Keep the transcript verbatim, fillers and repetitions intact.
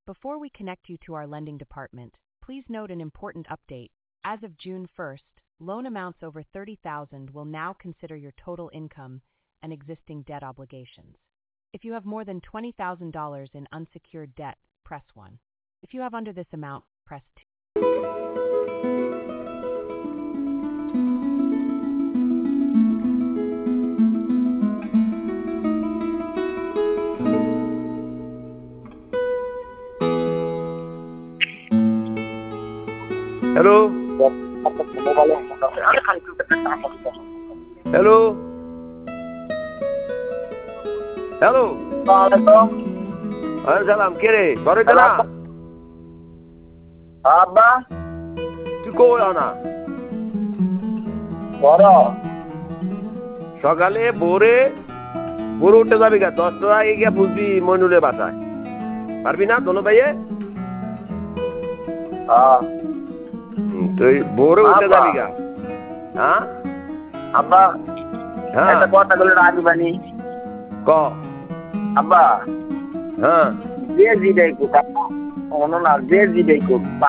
Before we connect you to our lending department, please note an important update. As of June first, loan amounts over thirty thousand dollars will now consider your total income and existing debt obligations. If you have more than twenty thousand dollars in unsecured debt, press one. If you have under this amount, press two. Hello? Hello? Hello? Salam, কে রে? ঘরে তো না? আব্বা তুই কই না? বড় সকালে ভোরে ভোরে উঠে যাবি গা দশটা আগে গিয়া বুঝবি মইনুলের বাসায় পারবি না দোনো ভাইয়ে? হ্যাঁ তুই ভোরে উঠে যাবি গা। হ্যাঁ আব্বা হ্যাঁ একটা কথা বলে রাজি বানি ক আব্বা হ্যাঁ যে জিডাই কোক অন্য না যে জিডাই কোক